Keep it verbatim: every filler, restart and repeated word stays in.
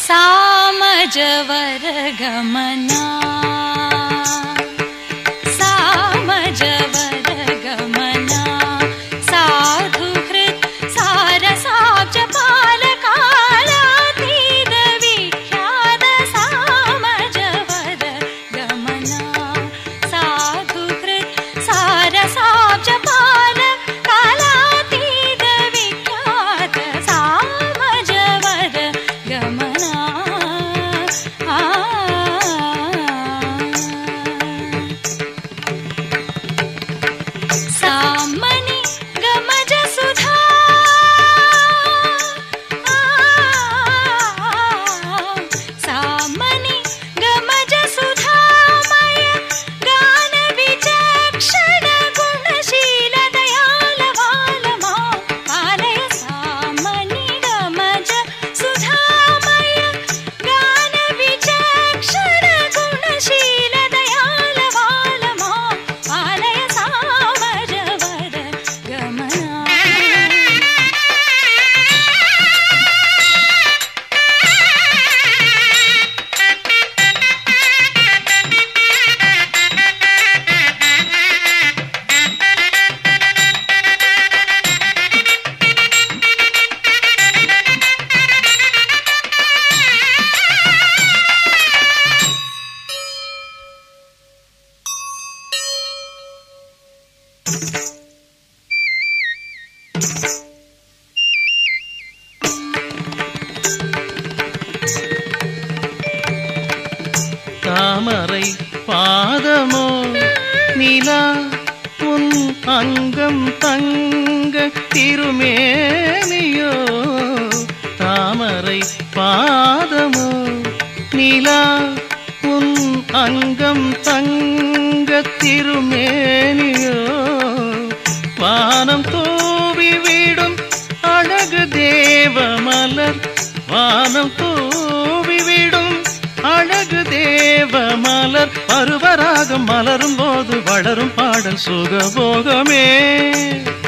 सामजवर गमना सामजवर गमना साधुहृत् सारसाब्ज पालकालातीत विख्यात सामजवर गमना साधुहृत् सारसाब्ज पालकालातीत विख्यात सामजवर गमना सामनि गमज सुधा सामनि गमज सुधामय गान विचक्षण गुणशील दयाल वालमा पालय सामनि गमज सुधामय गान विचक्षण गुणशील दयाल वालमा पालय सामजवर गमना தாமரை பாதமோ நிலா உன் அங்கம் தங்க திருமேனியோ தாமரை பாதமோ நிலா உன் அங்கம் தங்க திருமேனியோ வானம் தூவி விடும் அழகு தேவ மலர் வானம் தூவி விடும் அழகு தேவ மலர் பருவராகம் மலரும் போது வளரும் பாடல் சுகபோகமே